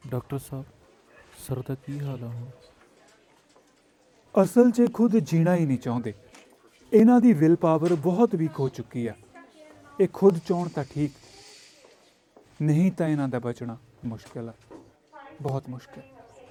Doctor ਸਾਹਿਬ sir ਦਾ ਕੀ ਹਾਲ ਆ ਹੁਣ? ਅਸਲ 'ਚ ਖੁਦ ਜੀਣਾ ਹੀ ਨਹੀਂ ਚਾਹੁੰਦੇ। ਇਹਨਾਂ ਦੀ ਵਿਲ ਪਾਵਰ ਬਹੁਤ ਵੀਕ ਹੋ ਚੁੱਕੀ ਆ। ਇਹ ਖੁਦ ਚਾਹੁਣ ਤਾਂ ਠੀਕ, ਨਹੀਂ ਤਾਂ ਇਹਨਾਂ ਦਾ ਬਚਣਾ ਮੁਸ਼ਕਿਲ ਆ, ਬਹੁਤ ਮੁਸ਼ਕਿਲ।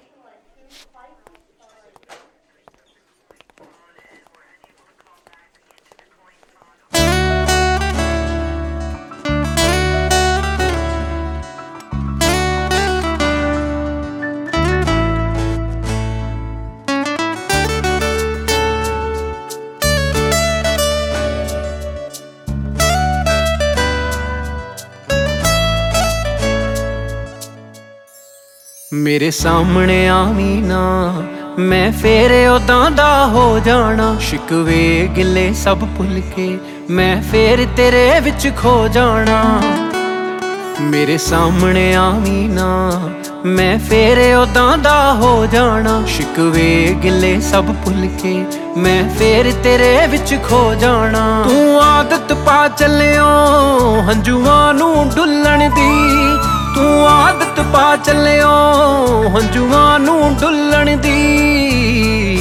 ਮੇਰੇ ਸਾਹਮਣੇ ਆਵੀਂ ਨਾ, ਮੈਂ ਫੇਰ ਉਦਾਂ ਦਾ ਹੋ ਜਾਣਾ। ਸ਼ਿਕਵੇ ਗਿੱਲੇ ਸਭ ਭੁੱਲ ਕੇ ਮੈਂ ਫੇਰ ਤੇਰੇ ਵਿੱਚ ਖੋ ਜਾਣਾ। ਮੇਰੇ ਸਾਹਮਣੇ ਆਵੀਂ ਨਾ, ਮੈਂ ਫੇਰ ਉਦਾਂ ਦਾ ਹੋ ਜਾਣਾ। ਸ਼ਿਕਵੇ ਗਿੱਲੇ ਸਭ ਭੁੱਲ ਕੇ ਮੈਂ ਫੇਰ ਤੇਰੇ ਵਿੱਚ ਖੋ ਜਾਣਾ। ਤੂੰ ਆਦਤ ਪਾ ਚੱਲਿਓ ਹੰਝੂਆਂ ਨੂੰ ਡੁੱਲਣ ਦੀ, ਤੂੰ ਆਦਤ ਪਾ ਚੱਲਿਓ ਹੰਝੂਆਂ ਨੂੰ ਡੁੱਲਣ ਦੀ।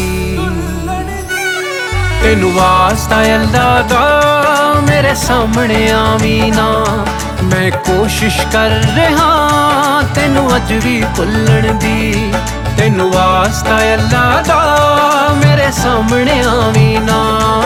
ਤੈਨੂੰ ਵਾਸਤਾ ਅੱਲਾ ਦਾ ਮੇਰੇ ਸਾਹਮਣੇ ਆਵੀਂ ਨਾ, ਮੈਂ ਕੋਸ਼ਿਸ਼ ਕਰ ਰਿਹਾ ਤੈਨੂੰ ਅੱਜ ਵੀ ਭੁੱਲਣ ਦੀ। ਤੈਨੂੰ ਵਾਸਤਾ ਅੱਲਾ ਦਾ ਮੇਰੇ ਸਾਹਮਣੇ ਆਵੀਂ ਨਾ।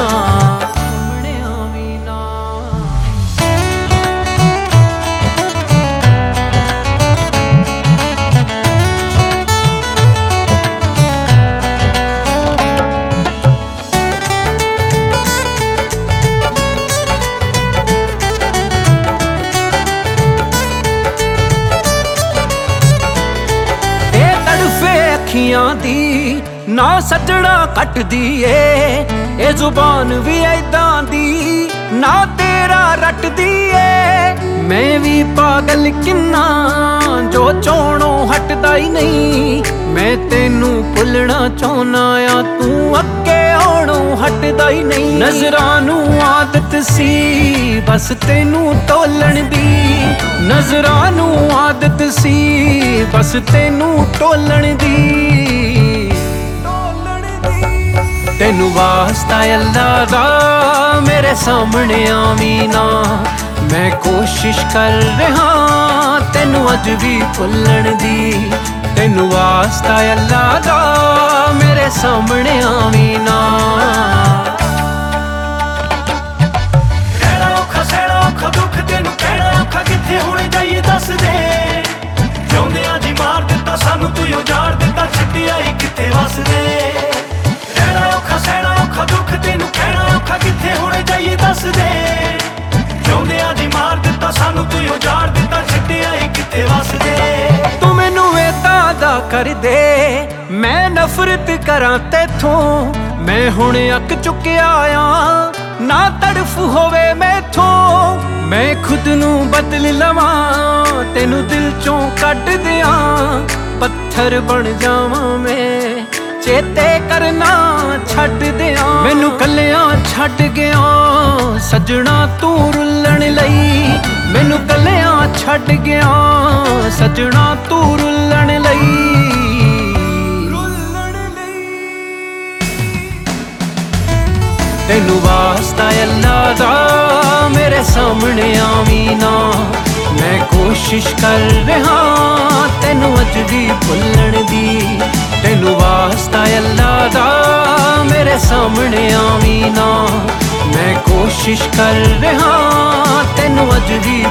ਅੱਖੀਆਂ ਦੀ ਨਾ ਸੱਜਣਾ ਕੱਟਦੀ ਏ, ਇਹ ਜ਼ੁਬਾਨ ਵੀ ਐਦਾਂ ਦੀ ਨਾ ਤੇਰਾ ਰੱਟਦੀ ਏ। ਮੈਂ ਵੀ ਪਾਗਲ ਕਿੰਨਾ ਜੋ ਚਾਹੁਣੋਂ ਹਟਦਾ ਹੀ ਨਹੀਂ। ਮੈਂ ਤੈਨੂੰ ਭੁੱਲਣਾ ਚਾਹੁੰਨਾ ਆ, ਤੂੰ ਅੱਗੇ ਆਉਣੋਂ ਹਟਦਾ ਹੀ ਨਹੀਂ। ਨਜ਼ਰਾਂ ਨੂੰ ਆਦਤ ਸੀ ਬਸ ਤੈਨੂੰ ਟੋਲਣ ਦੀ, ਨਜ਼ਰਾਂ ਨੂੰ ਆਦਤ ਸੀ ਬਸ ਤੈਨੂੰ ਟੋਲਣ ਦੀ। ਤੈਨੂੰ ਵਾਸਤਾ ਅੱਲਾ ਦਾ ਮੇਰੇ ਸਾਹਮਣੇ ਆਵੀਂ ਨਾ, ਮੈਂ ਕੋਸ਼ਿਸ਼ ਕਰ ਰਿਹਾ ਤੈਨੂੰ ਅੱਜ ਵੀ ਭੁੱਲਣ ਦੀ। ਤੈਨੂੰ ਵਾਸਤਾ ਅੱਲਾ ਦਾ ਮੇਰੇ ਸਾਹਮਣੇ ਆਵੀਂ ਨਾ। ਰਹਿਣਾ ਔਖਾ ਸਹਿਣਾ ਔਖਾ ਦੁੱਖ ਤੈਨੂੰ ਕਹਿਣਾ ਔਖਾ, ਕਿੱਥੇ ਹੁਣ ਜਾਈਏ ਦੱਸ ਦੇ। ਜਿਉਂਦਿਆਂ ਜੀ ਮਾਰ ਦਿੱਤਾ ਸਾਨੂੰ ਤੂੰ ਉਜਾੜ ਦਿੱਤਾ, ਛੱਡਿਆ ਹੀ ਕਿੱਥੇ ਵਸਦੇ। ਰਹਿਣਾ ਔਖਾ ਸਹਿਣਾ ਔਖਾ ਦੁੱਖ ਤੈਨੂੰ ਕਹਿਣਾ ਔਖਾ, ਕਿੱਥੇ ਹੁਣ ਜਾਈਏ ਦੱਸ ਦੇ। ਜਿਉਂਦਿਆਂ ਜੀ ਮਾਰ ਦਿੱਤਾ ਸਾਨੂੰ ਤੂੰ ਉਜਾੜ ਦਿੱਤਾ, ਛੱਡਿਆ ਹੀ ਕਿੱਥੇ ਵਸਦੇ। ਤੂੰ ਮੈਨੂੰ ਏਦਾਂ ਦਾ ਕਰ ਦੇ ਮੈਂ ਨਫ਼ਰਤ ਕਰਾਂ ਤੇਥੋਂ। ਮੈਂ ਹੁਣ ਅੱਕ ਚੁੱਕਿਆ ਆ ਨਾ ਤੜਫ ਹੋਵੇ ਮੈਥੋਂ। ਮੈਂ ਖੁਦ ਨੂੰ ਬਦਲ ਲਵਾਂ ਤੈਨੂੰ ਦਿਲ ਚੋਂ ਕੱਢ ਦਿਆਂ। ਪੱਥਰ ਬਣ ਜਾਵਾਂ ਮੈਂ ਚੇਤੇ ਕਰਨਾ ਛੱਡ ਦਿਆਂ। ਮੈਨੂੰ ਕੱਲਿਆਂ ਛੱਡ ਗਿਆ ਸੱਜਣਾ ਤੂੰ ਰੁੱਲਣ ਲਈ। ਮੈਨੂੰ ਕੱਲਿਆਂ ਛੱਡ ਗਿਆ ਸੱਜਣਾ ਤੂੰ ਰੁੱਲਣ ਲਈ। ਤੈਨੂੰ ਵਾਸਤਾ ਅੱਲਾ ਦਾ ਮੇਰੇ ਸਾਹਮਣੇ ਆਵੀਂ ਨਾ, ਮੈਂ ਕੋਸ਼ਿਸ਼ ਕਰ ਰਿਹਾ ਤੈਨੂੰ ਅੱਜ ਵੀ ਭੁੱਲਣ ਦੀ। ਤੈਨੂੰ ਵਾਸਤਾ ਅੱਲਾ ਦਾ ਮੇਰੇ ਸਾਹਮਣੇ ਆਵੀਂ ਨਾ, ਮੈਂ ਕੋਸ਼ਿਸ਼ ਕਰ ਰਿਹਾ ਤੈਨੂੰ ਅੱਜ ਵੀ